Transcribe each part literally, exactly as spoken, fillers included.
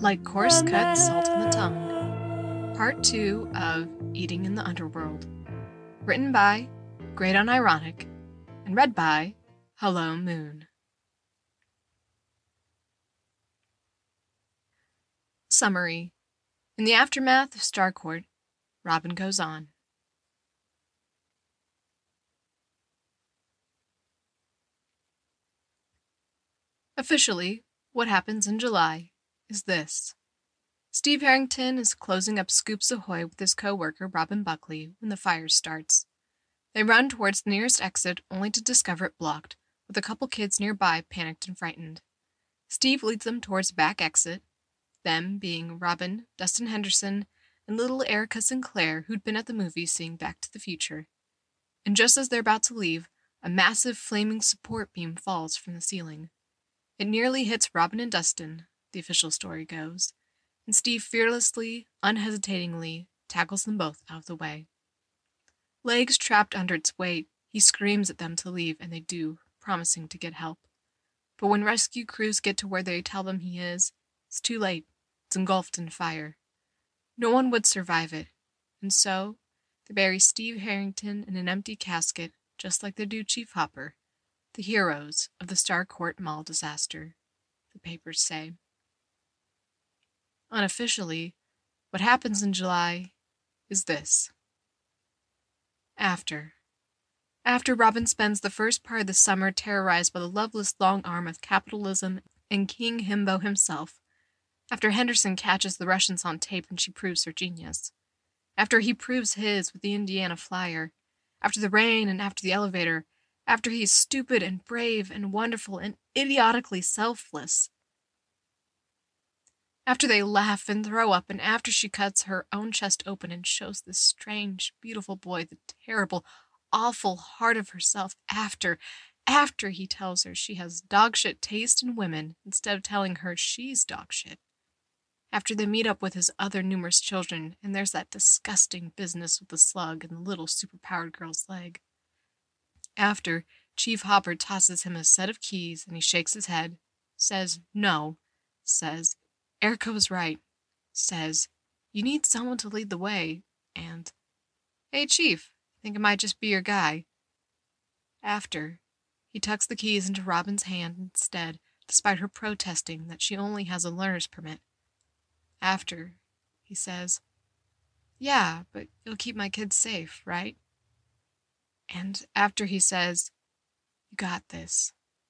Like coarse cut salt on the tongue. Part two of Eating in the Underworld. Written by Great Unironic and read by Hello Moon. Summary. In the aftermath of Starcourt, Robin goes on. Officially, what happens in July is this. Steve Harrington is closing up Scoops Ahoy with his co-worker Robin Buckley when the fire starts. They run towards the nearest exit only to discover it blocked, with a couple kids nearby panicked and frightened. Steve leads them towards the back exit, them being Robin, Dustin Henderson, and little Erica Sinclair, who'd been at the movie seeing Back to the Future. And just as they're about to leave, a massive flaming support beam falls from the ceiling. It nearly hits Robin and Dustin, the official story goes, and Steve fearlessly, unhesitatingly, tackles them both out of the way. Legs trapped under its weight, he screams at them to leave, and they do, promising to get help. But when rescue crews get to where they tell them he is, it's too late. It's engulfed in fire. No one would survive it, and so they bury Steve Harrington in an empty casket, just like they do Chief Hopper, the heroes of the Starcourt Mall disaster, the papers say. Unofficially, what happens in July is this. After. After Robin spends the first part of the summer terrorized by the loveless long arm of capitalism and King Himbo himself. After Henderson catches the Russians on tape and she proves her genius. After he proves his with the Indiana Flyer. After the rain and after the elevator. After he's stupid and brave and wonderful and idiotically selfless. After they laugh and throw up, and after she cuts her own chest open and shows this strange, beautiful boy the terrible, awful heart of herself. After, after he tells her she has dogshit taste in women instead of telling her she's dogshit. After they meet up with his other numerous children, and there's that disgusting business with the slug and the little superpowered girl's leg. After, Chief Hopper tosses him a set of keys and he shakes his head, says no, says, Erica was right, says, you need someone to lead the way, and, hey Chief, I think it might just be your guy. After, he tucks the keys into Robin's hand instead, despite her protesting that she only has a learner's permit. After, he says, yeah, but you'll keep my kids safe, right? And after he says, you got this.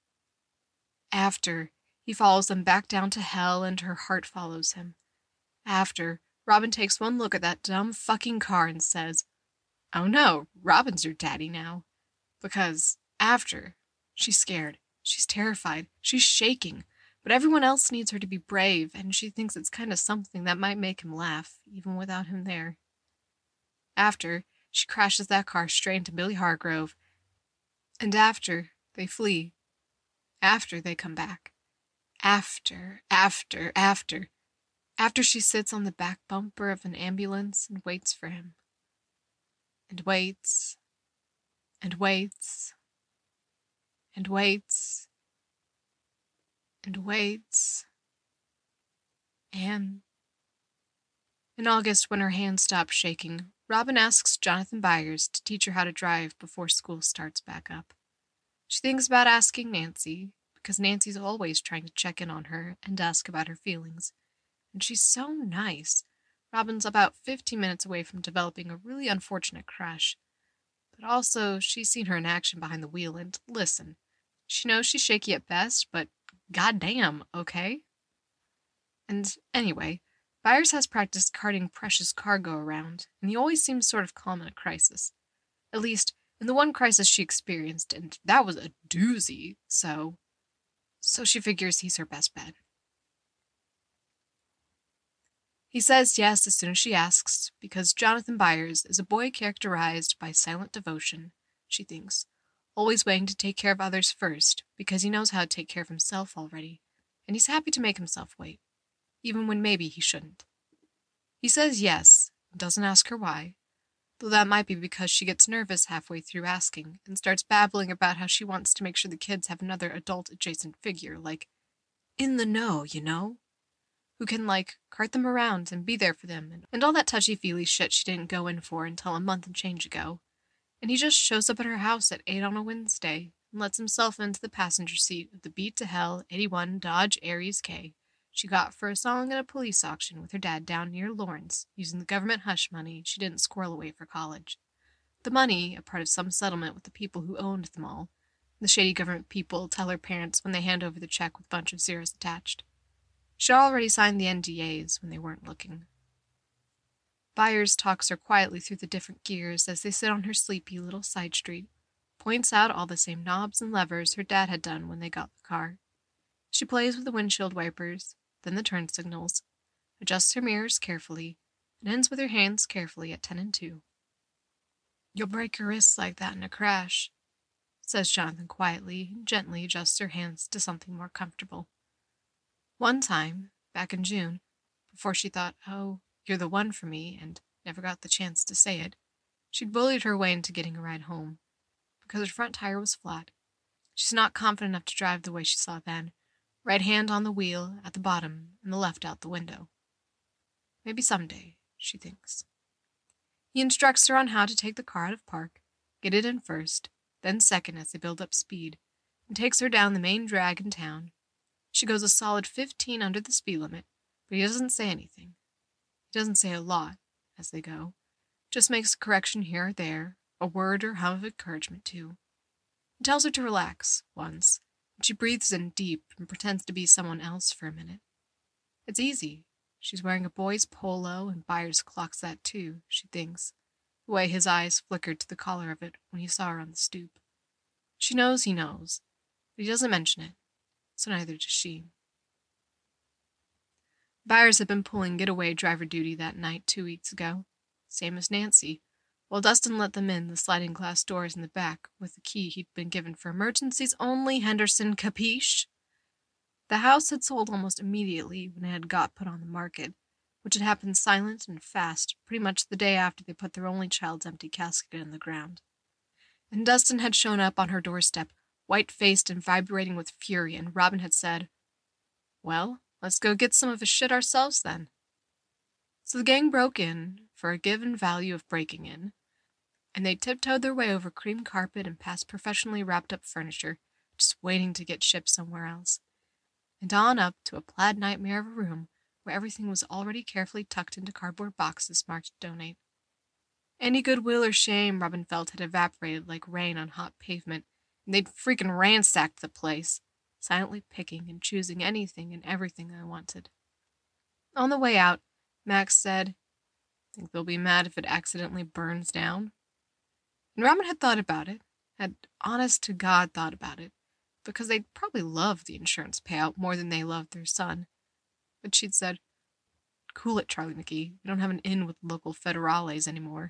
After, he follows them back down to hell and her heart follows him. After, Robin takes one look at that dumb fucking car and says, oh no, Robin's your daddy now. Because, after, she's scared, she's terrified, she's shaking, but everyone else needs her to be brave, and she thinks it's kind of something that might make him laugh, even without him there. After, she crashes that car straight into Billy Hargrove, and after, they flee. After, they come back. After, after, after. After she sits on the back bumper of an ambulance and waits for him. And waits. And waits. And waits. And waits. And... In August, when her hand stops shaking, Robin asks Jonathan Byers to teach her how to drive before school starts back up. She thinks about asking Nancy, because Nancy's always trying to check in on her and ask about her feelings. And she's so nice. Robin's about fifteen minutes away from developing a really unfortunate crush. But also, she's seen her in action behind the wheel, and listen, she knows she's shaky at best, but goddamn, okay? And anyway, Byers has practiced carting precious cargo around, and he always seems sort of calm in a crisis. At least, in the one crisis she experienced, and that was a doozy, so... So she figures he's her best bet. He says yes as soon as she asks, because Jonathan Byers is a boy characterized by silent devotion, she thinks, always waiting to take care of others first, because he knows how to take care of himself already, and he's happy to make himself wait, even when maybe he shouldn't. He says yes, and doesn't ask her why, though that might be because she gets nervous halfway through asking, and starts babbling about how she wants to make sure the kids have another adult-adjacent figure, like, in the know, you know? who can, like, cart them around and be there for them, and, and all that touchy-feely shit she didn't go in for until a month and change ago. And he just shows up at her house at eight on a Wednesday and lets himself into the passenger seat of the beat-to-hell eighty-one Dodge Aries K she got for a song at a police auction with her dad down near Lawrence, using the government hush money she didn't squirrel away for college. The money, a part of some settlement with the people who owned them all. The shady government people tell her parents when they hand over the check with a bunch of zeros attached. She already signed the N D As when they weren't looking. Byers talks her quietly through the different gears as they sit on her sleepy little side street, points out all the same knobs and levers her dad had done when they got the car. She plays with the windshield wipers, then the turn signals, adjusts her mirrors carefully, and ends with her hands carefully at ten and two. "You'll break your wrists like that in a crash," says Jonathan quietly and gently adjusts her hands to something more comfortable. One time, back in June, before she thought, oh, you're the one for me, and never got the chance to say it, she'd bullied her way into getting a ride home. Because her front tire was flat. She's not confident enough to drive the way she saw then, right hand on the wheel at the bottom and the left out the window. Maybe someday, she thinks. He instructs her on how to take the car out of park, get it in first, then second as they build up speed, and takes her down the main drag in town. She goes a solid fifteen under the speed limit, but he doesn't say anything. He doesn't say a lot as they go, just makes a correction here or there, a word or hum of encouragement too. He tells her to relax, once, and she breathes in deep and pretends to be someone else for a minute. It's easy. She's wearing a boy's polo, and Byers clocks that too, she thinks, the way his eyes flickered to the collar of it when he saw her on the stoop. She knows he knows, but he doesn't mention it, so neither does she. Byers had been pulling getaway driver duty that night two weeks ago, same as Nancy, while Dustin let them in the sliding glass doors in the back with the key he'd been given for emergencies only, Henderson, capiche? The house had sold almost immediately when it had got put on the market, which had happened silent and fast pretty much the day after they put their only child's empty casket in the ground. And Dustin had shown up on her doorstep, white-faced and vibrating with fury, and Robin had said, "Well, let's go get some of his shit ourselves then." So the gang broke in, for a given value of breaking in, and they tiptoed their way over cream carpet and past professionally wrapped-up furniture, just waiting to get shipped somewhere else, and on up to a plaid nightmare of a room where everything was already carefully tucked into cardboard boxes marked donate. Any goodwill or shame Robin felt had evaporated like rain on hot pavement, and they'd freaking ransacked the place, silently picking and choosing anything and everything they wanted. On the way out, Max said, "Think they'll be mad if it accidentally burns down?" And Robin had thought about it, had honest-to-God thought about it, because they'd probably love the insurance payout more than they loved their son. But she'd said, "Cool it, Charlie McGee. We don't have an in with local federales anymore."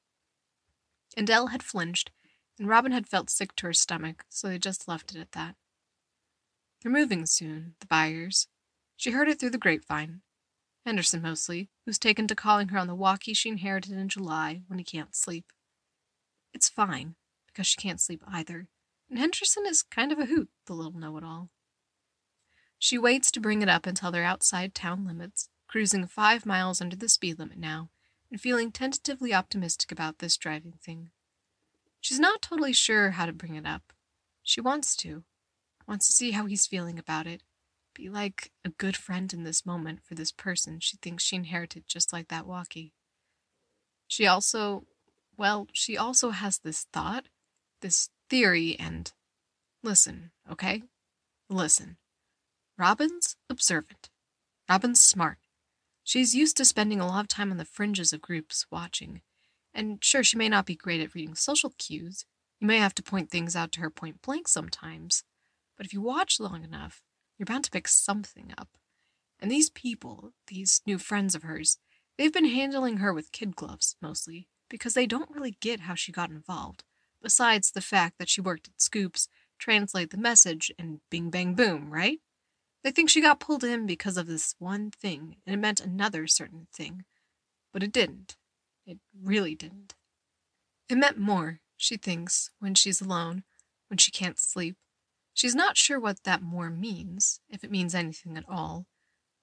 And Elle had flinched, and Robin had felt sick to her stomach, so they just left it at that. They're moving soon, the Byers. She heard it through the grapevine. Henderson mostly, who's taken to calling her on the walkie she inherited in July when he can't sleep. It's fine, because she can't sleep either, and Henderson is kind of a hoot, the little know-it-all. She waits to bring it up until they're outside town limits, cruising five miles under the speed limit now, and feeling tentatively optimistic about this driving thing. She's not totally sure how to bring it up. She wants to. Wants to see how he's feeling about it. Be like a good friend in this moment for this person she thinks she inherited just like that walkie. She also, well, she also has this thought, this theory, and listen, okay? Listen. Robin's observant. Robin's smart. She's used to spending a lot of time on the fringes of groups, watching. And sure, she may not be great at reading social cues. You may have to point things out to her point blank sometimes. But if you watch long enough, you're bound to pick something up. And these people, these new friends of hers, they've been handling her with kid gloves, mostly, because they don't really get how she got involved, besides the fact that she worked at Scoops, translate the message, and bing bang boom, right? They think she got pulled in because of this one thing, and it meant another certain thing. But it didn't. It really didn't. It meant more, she thinks, when she's alone, when she can't sleep. She's not sure what that more means, if it means anything at all,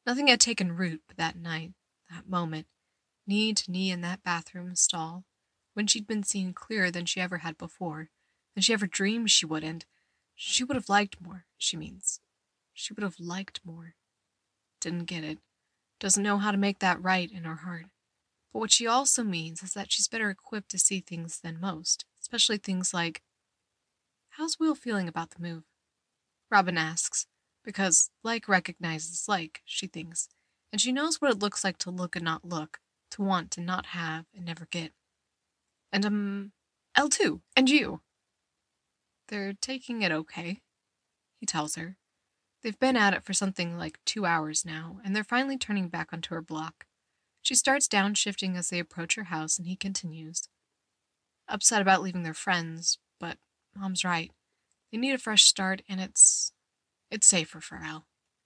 Nothing had taken root but that night, that moment, knee to knee in that bathroom stall, when she'd been seen clearer than she ever had before, than she ever dreamed she would, and she would have liked more, she means. She would have liked more. Didn't get it. Doesn't know how to make that right in her heart. But what she also means is that she's better equipped to see things than most, especially things like, "How's Will feeling about the move?" Robin asks, because like recognizes like, she thinks, and she knows what it looks like to look and not look, to want and not have and never get. And, um, L two, and you. They're taking it okay, he tells her. They've been at it for something like two hours now, and they're finally turning back onto her block. She starts downshifting as they approach her house, and he continues. Upset about leaving their friends, but Mom's right. They need a fresh start, and it's... it's safer for Al.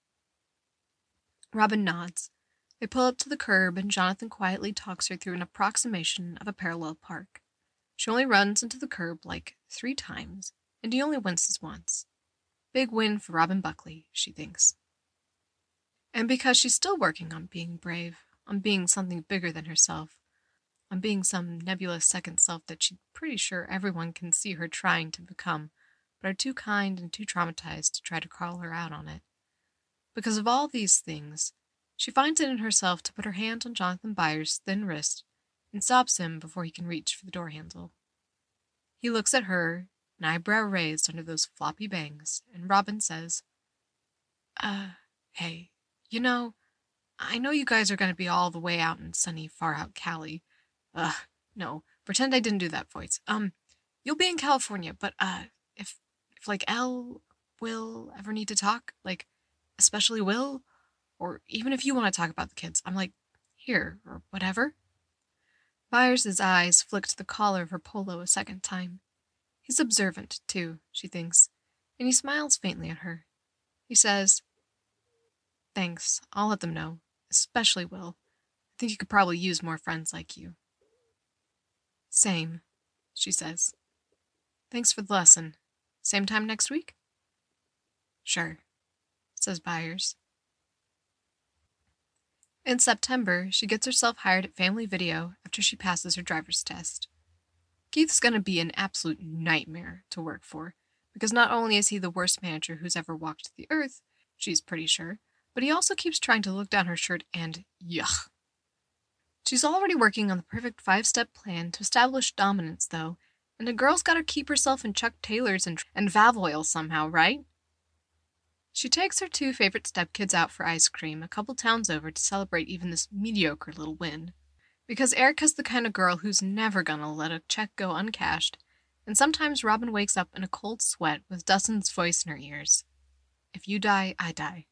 Robin nods. They pull up to the curb, and Jonathan quietly talks her through an approximation of a parallel park. She only runs into the curb like three times, and he only winces once. Big win for Robin Buckley, she thinks. And because she's still working on being brave, on being something bigger than herself, on being some nebulous second self that she's pretty sure everyone can see her trying to become, but are too kind and too traumatized to try to call her out on it. Because of all these things, she finds it in herself to put her hand on Jonathan Byers' thin wrist and stops him before he can reach for the door handle. He looks at her, an eyebrow raised under those floppy bangs, and Robin says, Uh, hey, you know, I know you guys are going to be all the way out in sunny, far-out Cali. Ugh, no, pretend I didn't do that voice. Um, you'll be in California, but, uh, if, if, like, Elle, Will ever need to talk, like, especially Will, or even if you want to talk about the kids, I'm like, here, or whatever. Byers' eyes flick to the collar of her polo a second time. He's observant, too, she thinks, and he smiles faintly at her. He says, Thanks, I'll let them know, especially Will. I think you could probably use more friends like you. Same, she says. Thanks for the lesson. Same time next week? Sure, says Byers. In September, she gets herself hired at Family Video after she passes her driver's test. Keith's going to be an absolute nightmare to work for, because not only is he the worst manager who's ever walked the earth, she's pretty sure, but he also keeps trying to look down her shirt and yuck. She's already working on the perfect five-step plan to establish dominance, though, and a girl's got to keep herself in Chuck Taylors and, and Vav oil somehow, right? She takes her two favorite stepkids out for ice cream a couple towns over to celebrate even this mediocre little win. Because Erica's the kind of girl who's never gonna let a check go uncashed, and sometimes Robin wakes up in a cold sweat with Dustin's voice in her ears. If you die, I die.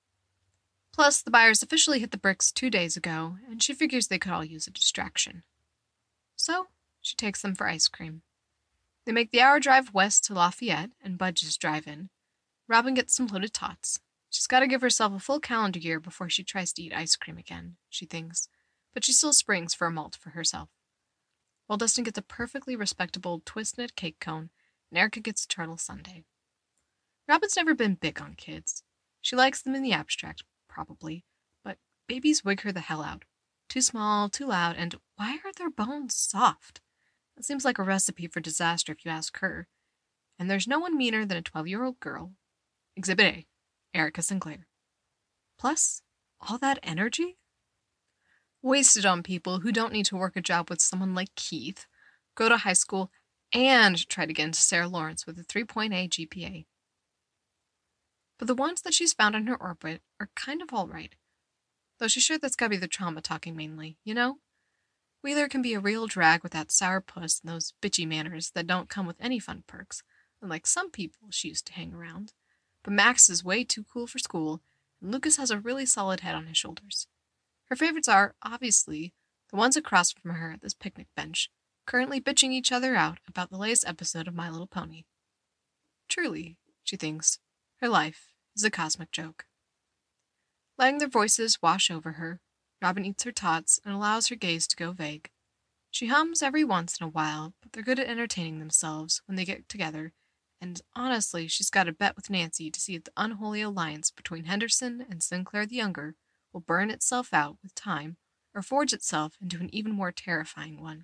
Plus, the Byers officially hit the bricks two days ago, and she figures they could all use a distraction. So, she takes them for ice cream. They make the hour drive west to Lafayette and Budge's drive-in. Robin gets some loaded tots. She's got to give herself a full calendar year before she tries to eat ice cream again, she thinks, but she still springs for a malt for herself. While Dustin gets a perfectly respectable twist-knit cake cone, and Erica gets a turtle sundae. Robin's never been big on kids. She likes them in the abstract, probably, but babies wig her the hell out. Too small, too loud, and why are their bones soft? That seems like a recipe for disaster if you ask her. And there's no one meaner than a twelve-year-old girl. Exhibit A, Erica Sinclair. Plus, all that energy? Wasted on people who don't need to work a job with someone like Keith, go to high school, and try to get into Sarah Lawrence with a three point eight G P A. But the ones that she's found in her orbit are kind of all right. Though she's sure that's gotta be the trauma talking mainly, you know? Wheeler can be a real drag with that sour puss and those bitchy manners that don't come with any fun perks, unlike some people she used to hang around. But Max is way too cool for school, and Lucas has a really solid head on his shoulders. Her favorites are, obviously, the ones across from her at this picnic bench, currently bitching each other out about the latest episode of My Little Pony. Truly, she thinks, her life is a cosmic joke. Letting their voices wash over her, Robin eats her tots and allows her gaze to go vague. She hums every once in a while, but they're good at entertaining themselves when they get together, and honestly, she's got a bet with Nancy to see if the unholy alliance between Henderson and Sinclair the Younger will burn itself out with time or forge itself into an even more terrifying one.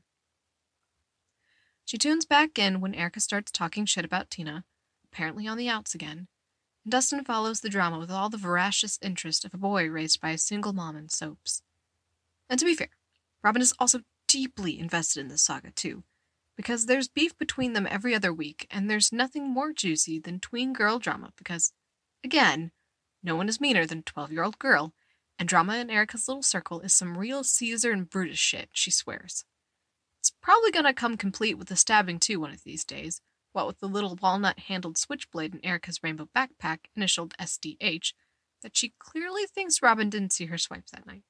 She tunes back in when Erica starts talking shit about Tina, apparently on the outs again, and Dustin follows the drama with all the voracious interest of a boy raised by a single mom in soaps. And to be fair, Robin is also deeply invested in this saga too, because there's beef between them every other week, and there's nothing more juicy than tween girl drama because, again, no one is meaner than a twelve-year-old girl, and drama in Erica's little circle is some real Caesar and Brutus shit, she swears. It's probably gonna come complete with a stabbing too one of these days, what with the little walnut-handled switchblade in Erica's rainbow backpack, initialed S D H, that she clearly thinks Robin didn't see her swipe that night.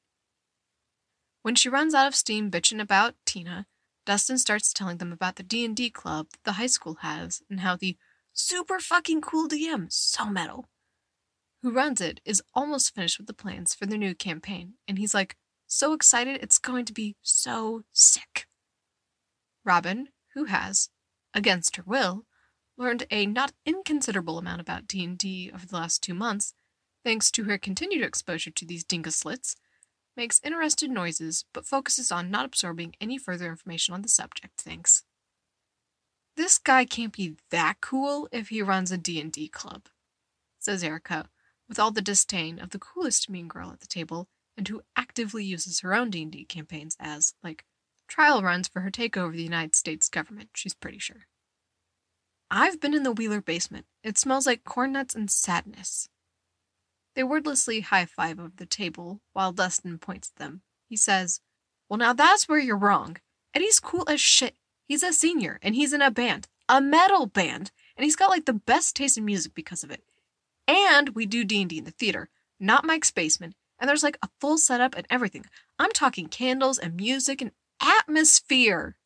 When she runs out of steam bitching about Tina, Dustin starts telling them about the D and D club that the high school has and how the super fucking cool D M, so metal, who runs it is almost finished with the plans for their new campaign, and he's like, so excited it's going to be so sick. Robin, who has, against her will, learned a not inconsiderable amount about D and D over the last two months, thanks to her continued exposure to these dinga slits, makes interested noises, but focuses on not absorbing any further information on the subject, thanks. This guy can't be that cool if he runs a D and D club, says Erica, with all the disdain of the coolest mean girl at the table, and who actively uses her own D and D campaigns as, like, trial runs for her takeover of the United States government, she's pretty sure. I've been in the Wheeler basement. It smells like corn nuts and sadness. They wordlessly high-five over the table, while Dustin points at them. He says, well, now that's where you're wrong. Eddie's cool as shit. He's a senior, and he's in a band. A metal band. And he's got, like, the best taste in music because of it. And we do D and D in the theater, not Mike's basement. And there's, like, a full setup and everything. I'm talking candles and music and atmosphere.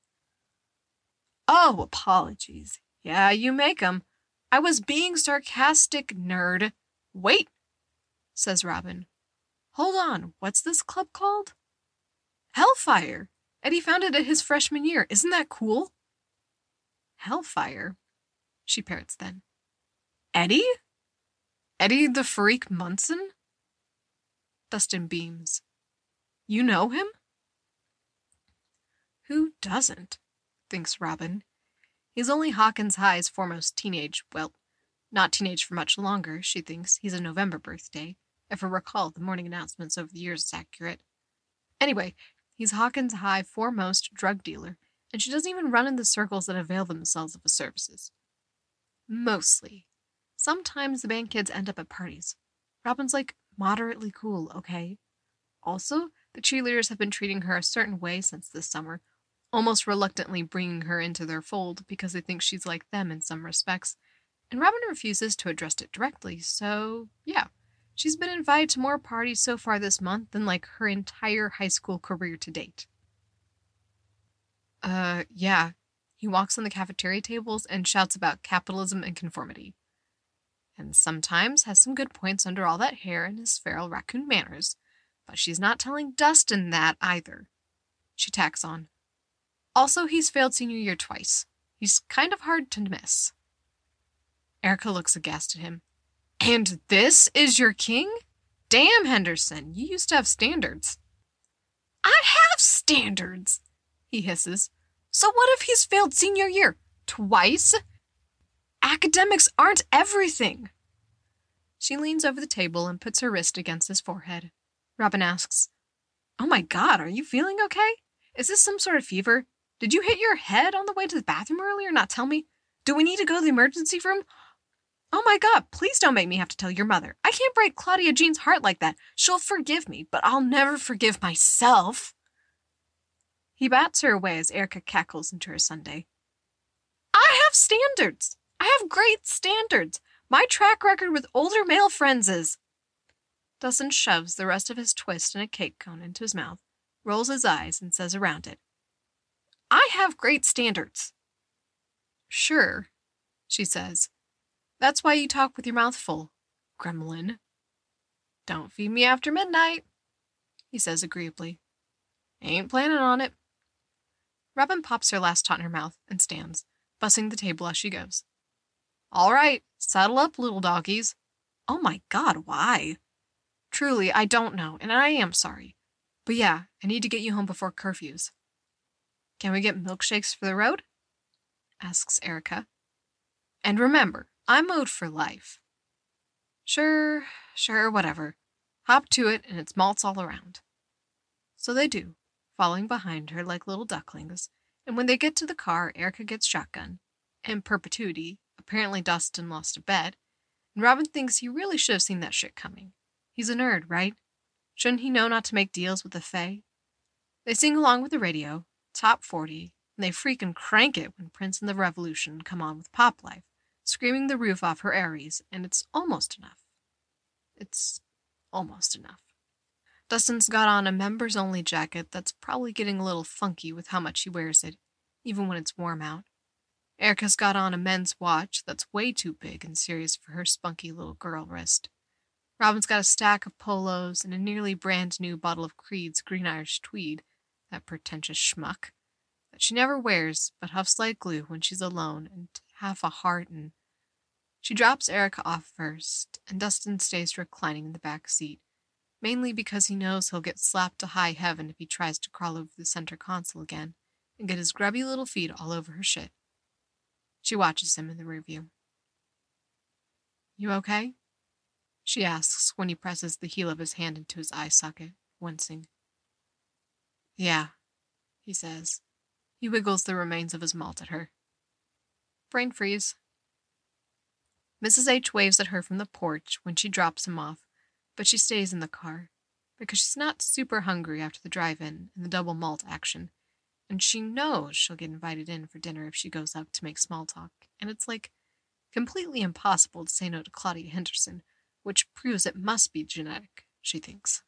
Oh, apologies. Yeah, you make 'em. I was being sarcastic, nerd. Wait, says Robin. Hold on, what's this club called? Hellfire. Eddie founded it his freshman year. Isn't that cool? Hellfire, she parrots then. Eddie? Eddie the Freak Munson? Dustin beams. You know him? Who doesn't? Thinks Robin. He's only Hawkins High's foremost teenage, well, not teenage for much longer, she thinks. He's a November birthday. If I recall the morning announcements over the years is accurate. Anyway, he's Hawkins High foremost drug dealer, and she doesn't even run in the circles that avail themselves of his services. Mostly. Sometimes the band kids end up at parties. Robin's like moderately cool, okay? Also, the cheerleaders have been treating her a certain way since this summer, almost reluctantly bringing her into their fold because they think she's like them in some respects, and Robin refuses to address it directly, so yeah. She's been invited to more parties so far this month than, like, her entire high school career to date. Uh, yeah. He walks on the cafeteria tables and shouts about capitalism and conformity. And sometimes has some good points under all that hair and his feral raccoon manners. But she's not telling Dustin that either. She tacks on. Also, he's failed senior year twice. He's kind of hard to miss. Erica looks aghast at him. And this is your king? Damn, Henderson, you used to have standards. I have standards, he hisses. So what if he's failed senior year? Twice? Academics aren't everything. She leans over the table and puts her wrist against his forehead. Robin asks, oh my god, are you feeling okay? Is this some sort of fever? Did you hit your head on the way to the bathroom earlier? Not tell me? Do we need to go to the emergency room? Oh my god, please don't make me have to tell your mother. I can't break Claudia Jean's heart like that. She'll forgive me, but I'll never forgive myself. He bats her away as Erica cackles into her sundae. I have standards. I have great standards. My track record with older male friends is... Dustin shoves the rest of his twist in a cake cone into his mouth, rolls his eyes, and says around it, I have great standards. Sure, she says. That's why you talk with your mouth full, gremlin. Don't feed me after midnight, he says agreeably. Ain't planning on it. Robin pops her last tot in her mouth and stands, bussing the table as she goes. All right, saddle up, little doggies. Oh my god, why? Truly, I don't know, and I am sorry. But yeah, I need to get you home before curfews. Can we get milkshakes for the road? Asks Erica. And remember, I'm owed for life. Sure, sure, whatever. Hop to it, and it's malts all around. So they do, following behind her like little ducklings, and when they get to the car, Erica gets shotgun. In perpetuity, apparently Dustin lost a bet, and Robin thinks he really should have seen that shit coming. He's a nerd, right? Shouldn't he know not to make deals with the Fae? They sing along with the radio, top forty, and they freaking crank it when Prince and the Revolution come on with Pop Life, screaming the roof off her Aries, and it's almost enough. It's almost enough. Dustin's got on a members-only jacket that's probably getting a little funky with how much he wears it, even when it's warm out. Erica's got on a men's watch that's way too big and serious for her spunky little girl wrist. Robin's got a stack of polos and a nearly brand-new bottle of Creed's Green Irish Tweed, that pretentious schmuck, that she never wears but huffs like glue when she's alone and half a heart and... She drops Erica off first, and Dustin stays reclining in the back seat, mainly because he knows he'll get slapped to high heaven if he tries to crawl over the center console again and get his grubby little feet all over her shit. She watches him in the rearview. You okay? She asks when he presses the heel of his hand into his eye socket, wincing. Yeah, he says. He wiggles the remains of his malt at her. Brain freeze. Missus H waves at her from the porch when she drops him off, but she stays in the car, because she's not super hungry after the drive-in and the double malt action, and she knows she'll get invited in for dinner if she goes up to make small talk, and it's like completely impossible to say no to Claudia Henderson, which proves it must be genetic, she thinks.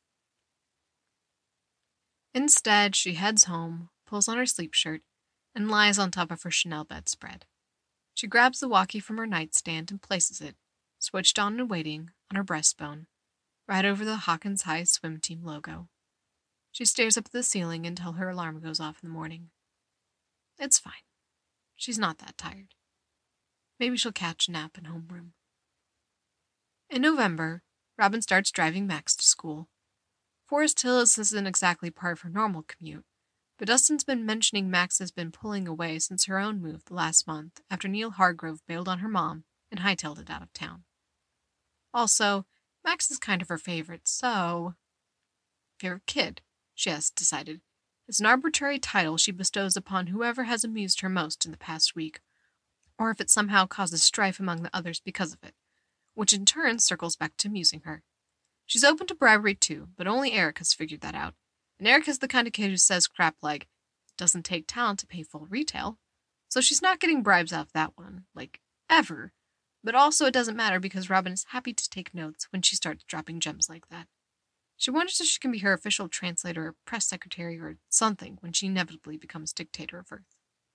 Instead, she heads home, pulls on her sleep shirt, and lies on top of her Chanel bedspread. She grabs the walkie from her nightstand and places it, switched on and waiting, on her breastbone, right over the Hawkins High swim team logo. She stares up at the ceiling until her alarm goes off in the morning. It's fine. She's not that tired. Maybe she'll catch a nap in homeroom. In November, Robin starts driving Max to school. Forest Hills isn't exactly part of her normal commute, but Dustin's been mentioning Max has been pulling away since her own move the last month after Neil Hargrove bailed on her mom and hightailed it out of town. Also, Max is kind of her favorite, so... Favorite kid, she has decided, is an arbitrary title she bestows upon whoever has amused her most in the past week, or if it somehow causes strife among the others because of it, which in turn circles back to amusing her. She's open to bribery too, but only Eric has figured that out, and Eric is the kind of kid who says crap like, it doesn't take talent to pay full retail, so she's not getting bribes out of that one, like, ever, but also it doesn't matter because Robin is happy to take notes when she starts dropping gems like that. She wonders if she can be her official translator or press secretary or something when she inevitably becomes dictator of Earth.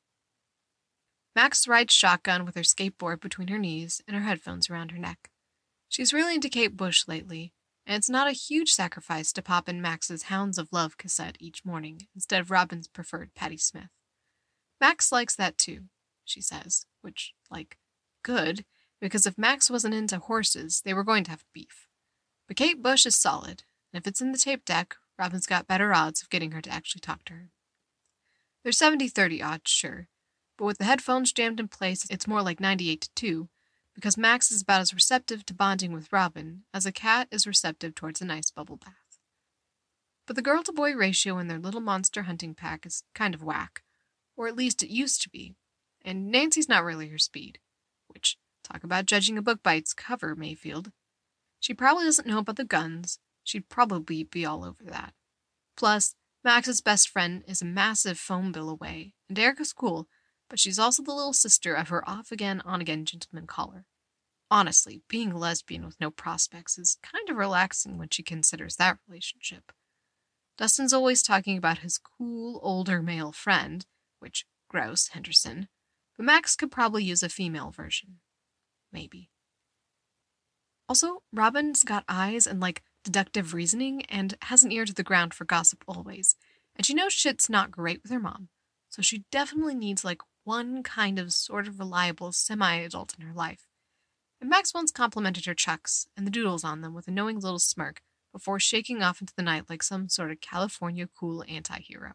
Max rides shotgun with her skateboard between her knees and her headphones around her neck. She's really into Kate Bush lately, and it's not a huge sacrifice to pop in Max's Hounds of Love cassette each morning instead of Robin's preferred Patti Smith. Max likes that too, she says, which, like, good, because if Max wasn't into horses, they were going to have beef. But Kate Bush is solid, and if it's in the tape deck, Robin's got better odds of getting her to actually talk to her. They're seventy thirty odds, sure, but with the headphones jammed in place, it's more like ninety-eight to two, because Max is about as receptive to bonding with Robin as a cat is receptive towards a nice bubble bath. But the girl-to-boy ratio in their little monster hunting pack is kind of whack, or at least it used to be, and Nancy's not really her speed, which, talk about judging a book by its cover, Mayfield. She probably doesn't know about the guns. She'd probably be all over that. Plus, Max's best friend is a massive phone bill away, and Erica's cool, but she's also the little sister of her off-again, on-again gentleman caller. Honestly, being a lesbian with no prospects is kind of relaxing when she considers that relationship. Dustin's always talking about his cool, older male friend, which, gross, Henderson, but Max could probably use a female version. Maybe. Also, Robin's got eyes and, like, deductive reasoning and has an ear to the ground for gossip always, and she knows shit's not great with her mom, so she definitely needs, like, one kind of sort of reliable semi-adult in her life. And Max once complimented her chucks and the doodles on them with a knowing little smirk before shaking off into the night like some sort of California cool anti-hero.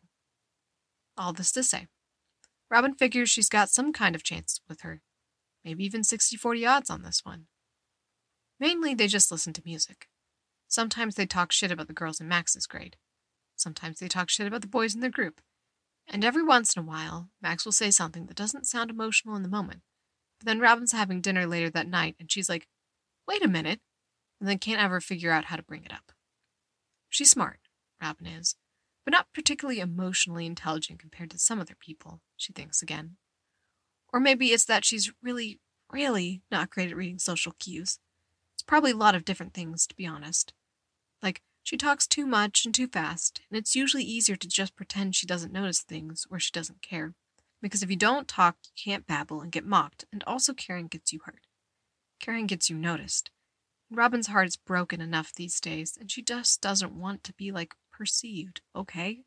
All this to say, Robin figures she's got some kind of chance with her. Maybe even sixty forty odds on this one. Mainly, they just listen to music. Sometimes they talk shit about the girls in Max's grade. Sometimes they talk shit about the boys in their group. And every once in a while, Max will say something that doesn't sound emotional in the moment. But then Robin's having dinner later that night, and she's like, wait a minute, and then can't ever figure out how to bring it up. She's smart, Robin is, but not particularly emotionally intelligent compared to some other people, she thinks again. Or maybe it's that she's really, really not great at reading social cues. It's probably a lot of different things, to be honest. Like, she talks too much and too fast, and it's usually easier to just pretend she doesn't notice things or she doesn't care. Because if you don't talk, you can't babble and get mocked, and also caring gets you hurt. Caring gets you noticed. Robin's heart is broken enough these days, and she just doesn't want to be, like, perceived, okay?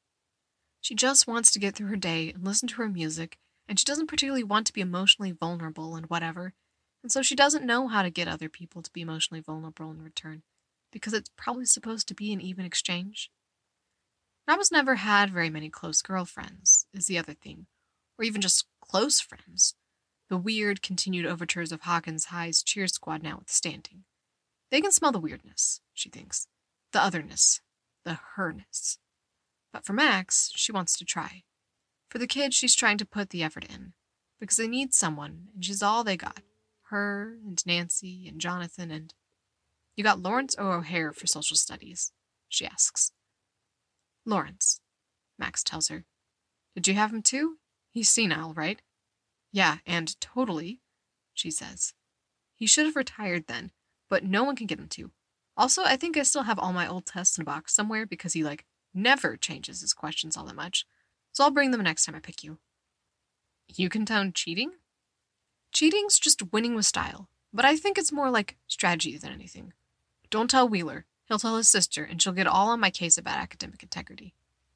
She just wants to get through her day and listen to her music, and she doesn't particularly want to be emotionally vulnerable and whatever, and so she doesn't know how to get other people to be emotionally vulnerable in return, because it's probably supposed to be an even exchange. Robin's never had very many close girlfriends, is the other thing, or even just close friends. The weird, continued overtures of Hawkins High's cheer squad now withstanding. They can smell the weirdness, she thinks. The otherness. The herness. But for Max, she wants to try. For the kids, she's trying to put the effort in. Because they need someone, and she's all they got. Her, and Nancy, and Jonathan, and... You got Lawrence or O'Hare for social studies? She asks. Lawrence, Max tells her. Did you have him too? He's senile, right? Yeah, and totally, she says. He should have retired then, but no one can get him to. Also, I think I still have all my old tests in a box somewhere because he, like, never changes his questions all that much. So I'll bring them next time I pick you. You condone cheating? Cheating's just winning with style, but I think it's more like strategy than anything. Don't tell Wheeler. He'll tell his sister, and she'll get all on my case about academic integrity.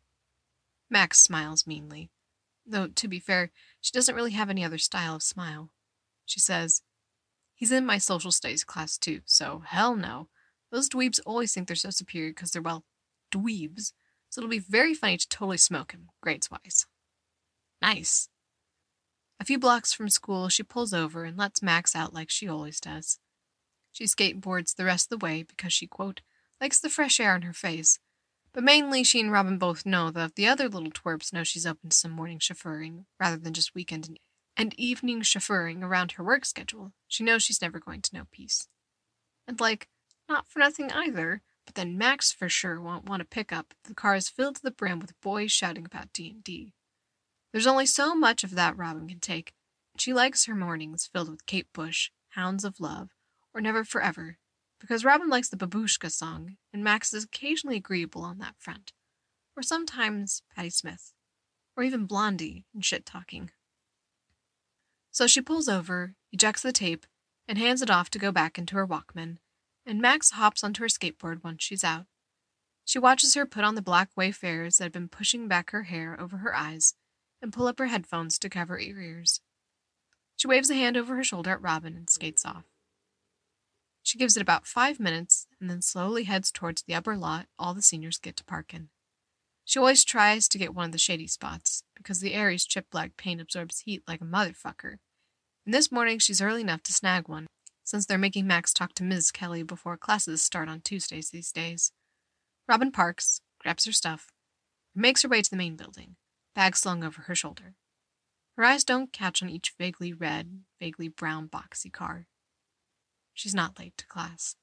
Max smiles meanly. Though, to be fair, she doesn't really have any other style of smile. She says, he's in my social studies class too, so hell no. Those dweebs always think they're so superior because they're, well, dweebs, so it'll be very funny to totally smoke him, grades-wise. Nice. A few blocks from school, she pulls over and lets Max out like she always does. She skateboards the rest of the way because she, quote, likes the fresh air on her face. But mainly she and Robin both know that if the other little twerps know she's open to some morning chauffeuring, rather than just weekend and, and evening chauffeuring around her work schedule, she knows she's never going to know peace. And like, not for nothing either, but then Max for sure won't want to pick up if the car is filled to the brim with boys shouting about D and D. There's only so much of that Robin can take, and she likes her mornings filled with Kate Bush, Hounds of Love, or Never Forever, because Robin likes the Babushka song, and Max is occasionally agreeable on that front. Or sometimes Patti Smith. Or even Blondie and shit-talking. So she pulls over, ejects the tape, and hands it off to go back into her Walkman, and Max hops onto her skateboard once she's out. She watches her put on the black Wayfarers that have been pushing back her hair over her eyes, and pull up her headphones to cover her ears. She waves a hand over her shoulder at Robin and skates off. She gives it about five minutes and then slowly heads towards the upper lot all the seniors get to park in. She always tries to get one of the shady spots, because the Aries chip black paint absorbs heat like a motherfucker. And this morning she's early enough to snag one, since they're making Max talk to Missus Kelly before classes start on Tuesdays these days. Robin parks, grabs her stuff, and makes her way to the main building, bag slung over her shoulder. Her eyes don't catch on each vaguely red, vaguely brown boxy car. She's not late to class.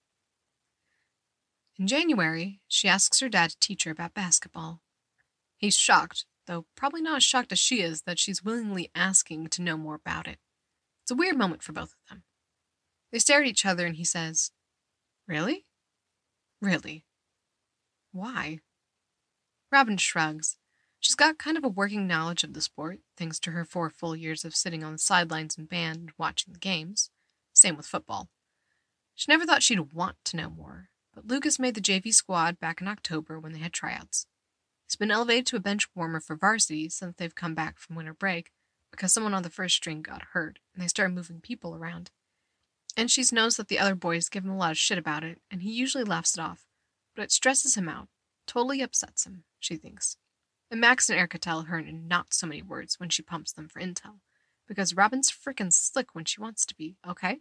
In January, she asks her dad to teach her about basketball. He's shocked, though probably not as shocked as she is that she's willingly asking to know more about it. It's a weird moment for both of them. They stare at each other and he says, Really? Really? Why? Robin shrugs. She's got kind of a working knowledge of the sport, thanks to her four full years of sitting on the sidelines in band and watching the games. Same with football. She never thought she'd want to know more, but Lucas made the J V squad back in October when they had tryouts. He's been elevated to a bench warmer for varsity since they've come back from winter break because someone on the first string got hurt and they started moving people around. And she knows that the other boys give him a lot of shit about it, and he usually laughs it off, but it stresses him out, totally upsets him, she thinks. And Max and Erica tell her in not so many words when she pumps them for intel, because Robin's frickin' slick when she wants to be, okay?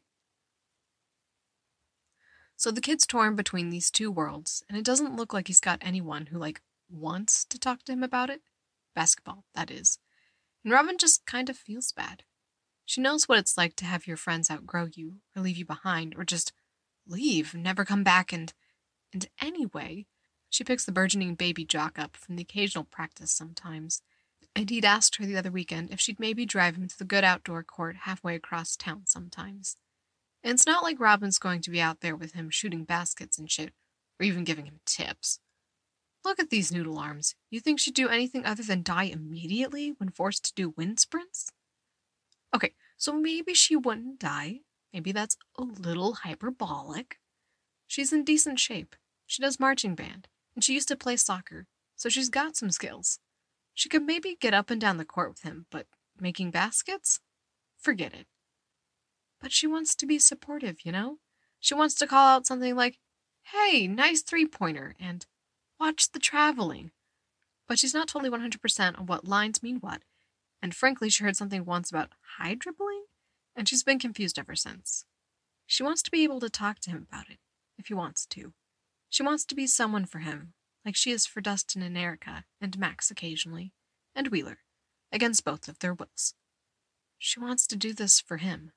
So the kid's torn between these two worlds, and it doesn't look like he's got anyone who, like, wants to talk to him about it. Basketball, that is. And Robin just kind of feels bad. She knows what it's like to have your friends outgrow you, or leave you behind, or just leave, never come back, and... And anyway, she picks the burgeoning baby jock up from the occasional practice sometimes, and he'd asked her the other weekend if she'd maybe drive him to the good outdoor court halfway across town sometimes. And it's not like Robin's going to be out there with him shooting baskets and shit, or even giving him tips. Look at these noodle arms. You think she'd do anything other than die immediately when forced to do wind sprints? Okay, so maybe she wouldn't die. Maybe that's a little hyperbolic. She's in decent shape. She does marching band, and she used to play soccer, so she's got some skills. She could maybe get up and down the court with him, but making baskets? Forget it. But she wants to be supportive, you know? She wants to call out something like, hey, nice three-pointer, and watch the traveling. But she's not totally one hundred percent on what lines mean what, and frankly she heard something once about high dribbling, and she's been confused ever since. She wants to be able to talk to him about it, if he wants to. She wants to be someone for him, like she is for Dustin and Erica, and Max occasionally, and Wheeler, against both of their wills. She wants to do this for him.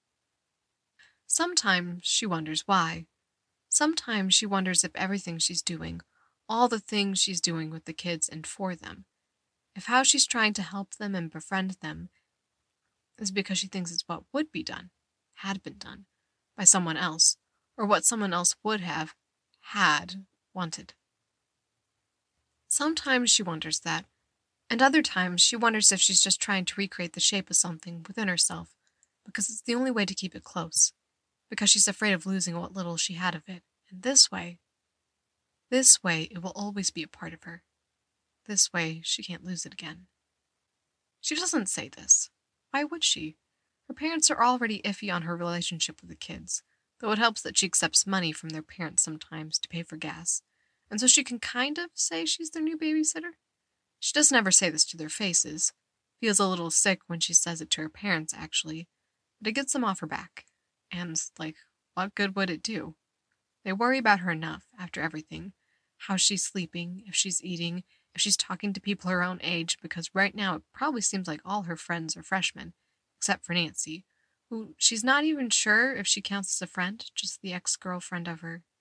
Sometimes she wonders why. Sometimes she wonders if everything she's doing, all the things she's doing with the kids and for them, if how she's trying to help them and befriend them is because she thinks it's what would be done, had been done, by someone else, or what someone else would have, had, wanted. Sometimes she wonders that, and other times she wonders if she's just trying to recreate the shape of something within herself, because it's the only way to keep it close, because she's afraid of losing what little she had of it, and this way, this way it will always be a part of her. This way she can't lose it again. She doesn't say this. Why would she? Her parents are already iffy on her relationship with the kids, though it helps that she accepts money from their parents sometimes to pay for gas, and so she can kind of say she's their new babysitter. She doesn't ever say this to their faces. Feels a little sick when she says it to her parents, actually, but it gets them off her back. And, like, what good would it do? They worry about her enough, after everything. How she's sleeping, if she's eating, if she's talking to people her own age, because right now it probably seems like all her friends are freshmen, except for Nancy, who she's not even sure if she counts as a friend, just the ex-girlfriend of her.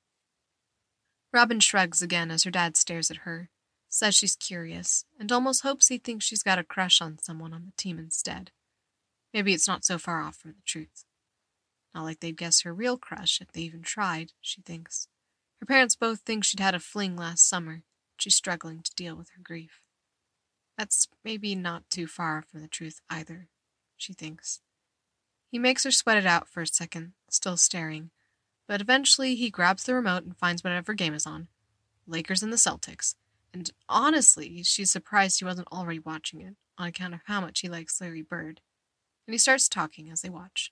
Robin shrugs again as her dad stares at her, says she's curious, and almost hopes he thinks she's got a crush on someone on the team instead. Maybe it's not so far off from the truth. Not like they'd guess her real crush if they even tried, she thinks. Her parents both think she'd had a fling last summer, but she's struggling to deal with her grief. That's maybe not too far from the truth either, she thinks. He makes her sweat it out for a second, still staring, but eventually he grabs the remote and finds whatever game is on. Lakers and the Celtics. And honestly, she's surprised he wasn't already watching it, on account of how much he likes Larry Bird. And he starts talking as they watch.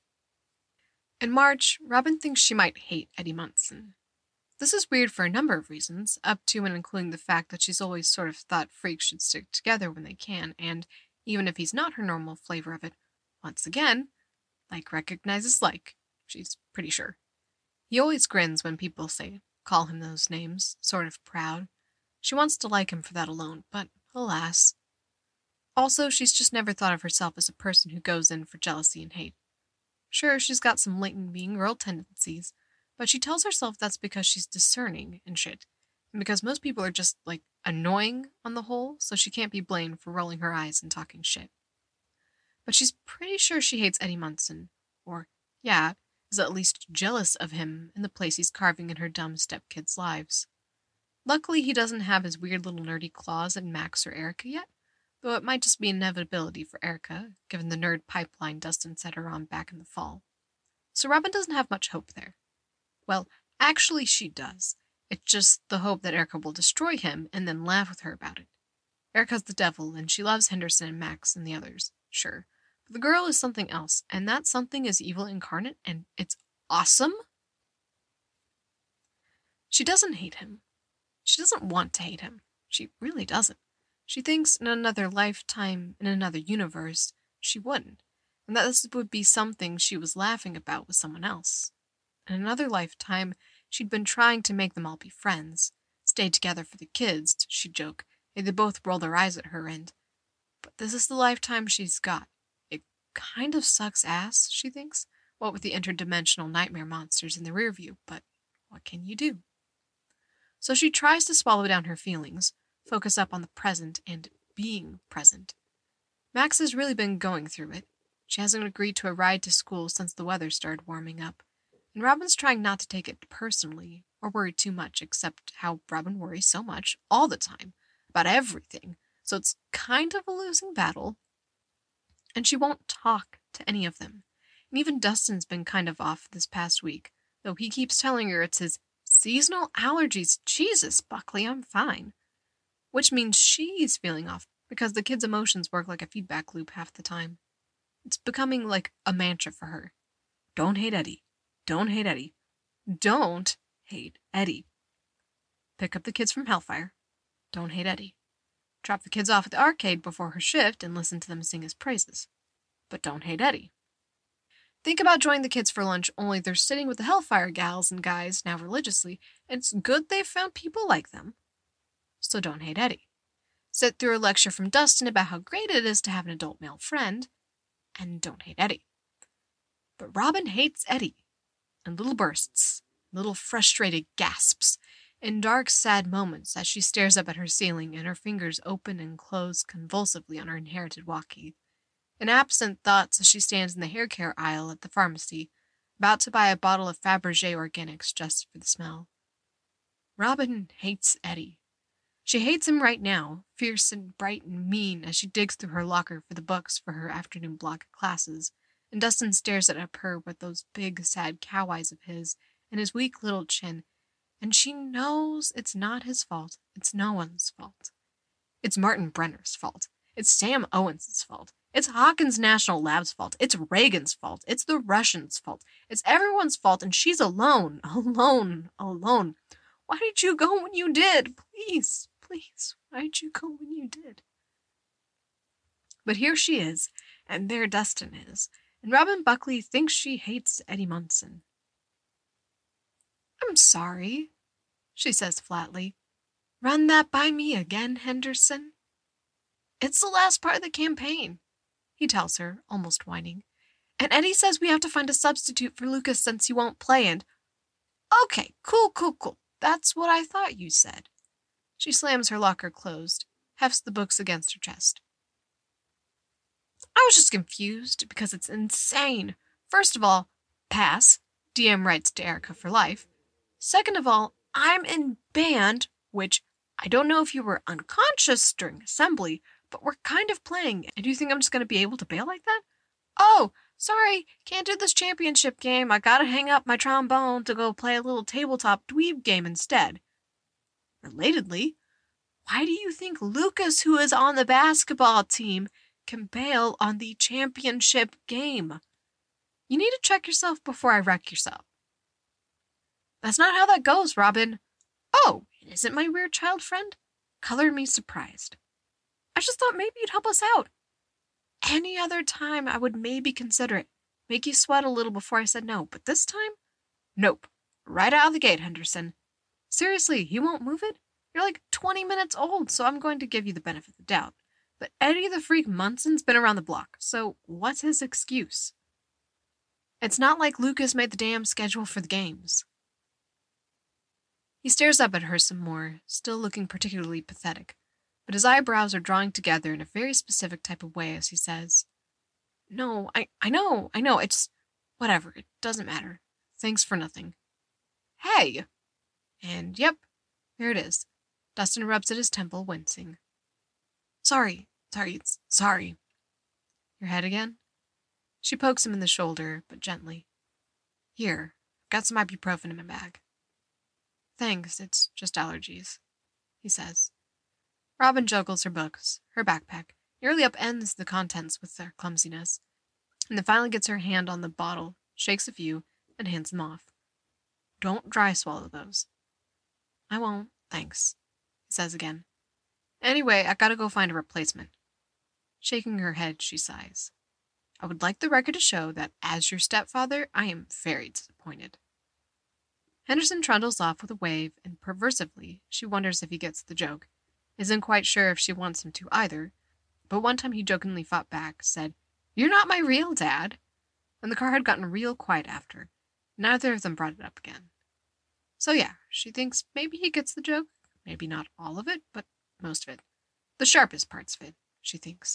In March, Robin thinks she might hate Eddie Munson. This is weird for a number of reasons, up to and including the fact that she's always sort of thought freaks should stick together when they can, and even if he's not her normal flavor of it, once again, like recognizes like, she's pretty sure. He always grins when people say, call him those names, sort of proud. She wants to like him for that alone, but alas. Also, she's just never thought of herself as a person who goes in for jealousy and hate. Sure, she's got some latent mean girl tendencies, but she tells herself that's because she's discerning and shit, and because most people are just, like, annoying on the whole, so she can't be blamed for rolling her eyes and talking shit. But she's pretty sure she hates Eddie Munson, or, yeah, is at least jealous of him in the place he's carving in her dumb stepkids' lives. Luckily, he doesn't have his weird little nerdy claws in Max or Erica yet, though it might just be inevitability for Erica, given the nerd pipeline Dustin set her on back in the fall. So Robin doesn't have much hope there. Well, actually she does. It's just the hope that Erica will destroy him and then laugh with her about it. Erica's the devil, and she loves Henderson and Max and the others, sure. But the girl is something else, and that something is evil incarnate, and it's awesome. She doesn't hate him. She doesn't want to hate him. She really doesn't. She thinks in another lifetime, in another universe, she wouldn't, and that this would be something she was laughing about with someone else. In another lifetime, she'd been trying to make them all be friends, stay together for the kids, she'd joke. They both roll their eyes at her, and... But this is the lifetime she's got. It kind of sucks ass, she thinks, what with the interdimensional nightmare monsters in the rear view, but what can you do? So she tries to swallow down her feelings, focus up on the present, and being present. Max has really been going through it. She hasn't agreed to a ride to school since the weather started warming up, and Robin's trying not to take it personally or worry too much, except how Robin worries so much all the time about everything, so it's kind of a losing battle. And she won't talk to any of them. And even Dustin's been kind of off this past week, though he keeps telling her it's his seasonal allergies. Jesus, Buckley, I'm fine. Which means she's feeling off, because the kids' emotions work like a feedback loop half the time. It's becoming like a mantra for her. Don't hate Eddie. Don't hate Eddie. Don't hate Eddie. Pick up the kids from Hellfire. Don't hate Eddie. Drop the kids off at the arcade before her shift and listen to them sing his praises. But don't hate Eddie. Think about joining the kids for lunch, only they're sitting with the Hellfire gals and guys now religiously, and it's good they've found people like them. So don't hate Eddie. Sit through a lecture from Dustin about how great it is to have an adult male friend, and don't hate Eddie. But Robin hates Eddie, in little bursts, little frustrated gasps, in dark, sad moments as she stares up at her ceiling and her fingers open and close convulsively on her inherited walkie. In absent thoughts as she stands in the hair care aisle at the pharmacy, about to buy a bottle of Fabergé Organics just for the smell. Robin hates Eddie. She hates him right now, fierce and bright and mean as she digs through her locker for the books for her afternoon block of classes, and Dustin stares at her with those big, sad cow eyes of his and his weak little chin, and she knows it's not his fault. It's no one's fault. It's Martin Brenner's fault. It's Sam Owens' fault. It's Hawkins National Lab's fault. It's Reagan's fault. It's the Russians' fault. It's everyone's fault, and she's alone, alone, alone. Why did you go when you did? Please, please, why did you go when you did? But here she is, and there Dustin is, and Robin Buckley thinks she hates Eddie Munson. I'm sorry, she says flatly. Run that by me again, Henderson. It's the last part of the campaign, he tells her, almost whining. And Eddie says we have to find a substitute for Lucas since he won't play and... Okay, cool, cool, cool. That's what I thought you said. She slams her locker closed, hefts the books against her chest. I was just confused because it's insane. First of all, pass. D M writes to Erica for life. Second of all, I'm in band, which I don't know if you were unconscious during assembly, but we're kind of playing, and do you think I'm just going to be able to bail like that? Oh, sorry, can't do this championship game. I gotta hang up my trombone to go play a little tabletop dweeb game instead. Relatedly, why do you think Lucas, who is on the basketball team, can bail on the championship game? You need to check yourself before I wreck yourself. That's not how that goes, Robin. Oh, it isn't my weird child friend? Color me surprised. I just thought maybe you'd help us out. Any other time I would maybe consider it. Make you sweat a little before I said no, but this time? Nope. Right out of the gate, Henderson. Seriously, you won't move it? You're like twenty minutes old, so I'm going to give you the benefit of the doubt. But Eddie the Freak Munson's been around the block, so what's his excuse? It's not like Lucas made the damn schedule for the games. He stares up at her some more, still looking particularly pathetic, but his eyebrows are drawing together in a very specific type of way as he says, No, I, I know, I know, it's... whatever, it doesn't matter. Thanks for nothing. Hey! And yep, there it is. Dustin rubs at his temple, wincing. Sorry, sorry, it's sorry. Your head again? She pokes him in the shoulder, but gently. Here, I've got some ibuprofen in my bag. Thanks, it's just allergies, he says. Robin juggles her books, her backpack, nearly upends the contents with their clumsiness, and then finally gets her hand on the bottle, shakes a few, and hands them off. Don't dry swallow those. I won't, thanks, he says again. Anyway, I gotta go find a replacement. Shaking her head, she sighs. I would like the record to show that, as your stepfather, I am very disappointed. Henderson trundles off with a wave, and perversively, she wonders if he gets the joke. Isn't quite sure if she wants him to either, but one time he jokingly fought back, said, "You're not my real dad," and the car had gotten real quiet after. Neither of them brought it up again. So yeah, she thinks maybe he gets the joke, maybe not all of it, but most of it. The sharpest parts of it, she thinks.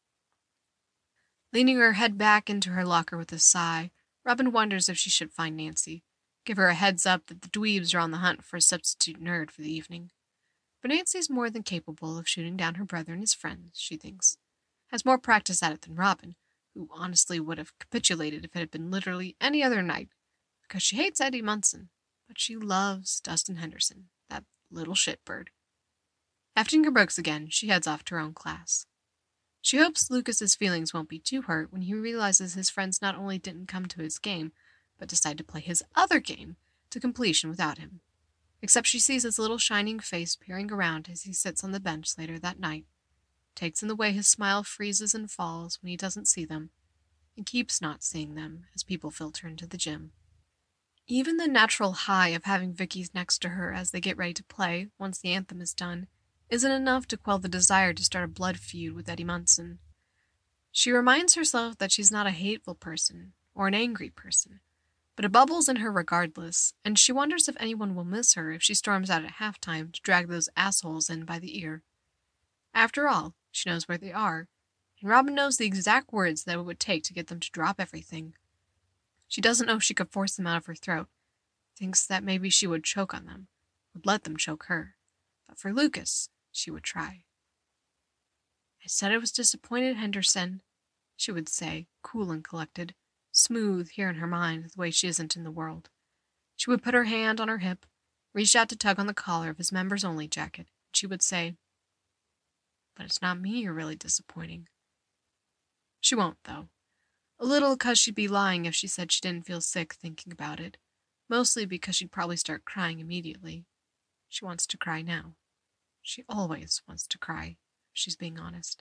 Leaning her head back into her locker with a sigh, Robin wonders if she should find Nancy, give her a heads up that the dweebs are on the hunt for a substitute nerd for the evening. But Nancy's more than capable of shooting down her brother and his friends, she thinks. Has more practice at it than Robin, who honestly would have capitulated if it had been literally any other night, because she hates Eddie Munson, but she loves Dustin Henderson, that little shitbird. Hefting her books again, she heads off to her own class. She hopes Lucas's feelings won't be too hurt when he realizes his friends not only didn't come to his game, but decide to play his other game to completion without him. Except she sees his little shining face peering around as he sits on the bench later that night, takes in the way his smile freezes and falls when he doesn't see them, and keeps not seeing them as people filter into the gym. Even the natural high of having Vicky next to her as they get ready to play, once the anthem is done, isn't enough to quell the desire to start a blood feud with Eddie Munson. She reminds herself that she's not a hateful person, or an angry person, but it bubbles in her regardless, and she wonders if anyone will miss her if she storms out at halftime to drag those assholes in by the ear. After all, she knows where they are, and Robin knows the exact words that it would take to get them to drop everything. She doesn't know if she could force them out of her throat, thinks that maybe she would choke on them, would let them choke her, but for Lucas, she would try. I said I was disappointed, Henderson, she would say, cool and collected, smooth here in her mind the way she isn't in the world. She would put her hand on her hip, reach out to tug on the collar of his members-only jacket, and she would say, but it's not me you're really disappointing. She won't, though. A little because she'd be lying if she said she didn't feel sick thinking about it, mostly because she'd probably start crying immediately. She wants to cry now. She always wants to cry, if she's being honest.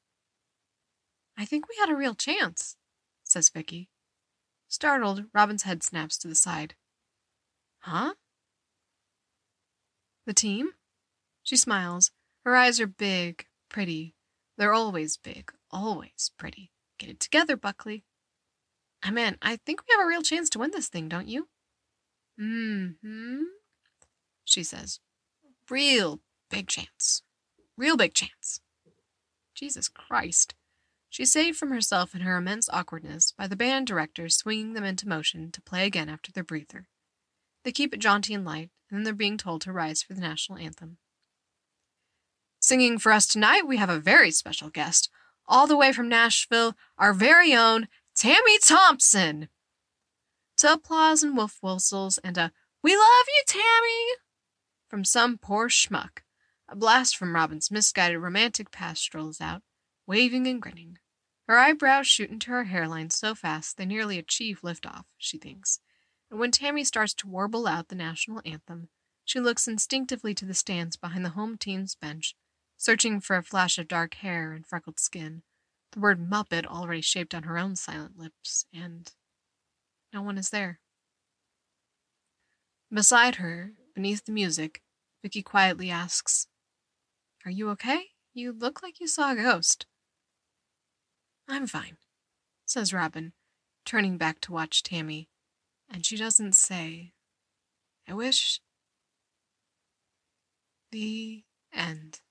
I think we had a real chance, says Vicky. Startled, Robin's head snaps to the side. Huh? The team? She smiles. Her eyes are big, pretty. They're always big, always pretty. Get it together, Buckley. I mean, I think we have a real chance to win this thing, don't you? Mm-hmm, she says. Real big chance. Real big chance. Jesus Christ. She's saved from herself and her immense awkwardness by the band director swinging them into motion to play again after their breather. They keep it jaunty and light, and then they're being told to rise for the national anthem. Singing for us tonight, we have a very special guest, all the way from Nashville, our very own Tammy Thompson. To applause and wolf whistles and a "We love you, Tammy!" from some poor schmuck. A blast from Robin's misguided romantic pastoral is out, waving and grinning. Her eyebrows shoot into her hairline so fast they nearly achieve liftoff, she thinks, and when Tammy starts to warble out the national anthem, she looks instinctively to the stands behind the home team's bench, searching for a flash of dark hair and freckled skin, the word Muppet already shaped on her own silent lips, and no one is there. Beside her, beneath the music, Vicky quietly asks, "Are you okay? You look like you saw a ghost." "I'm fine," says Robin, turning back to watch Tammy, and she doesn't say, "I wish." The end.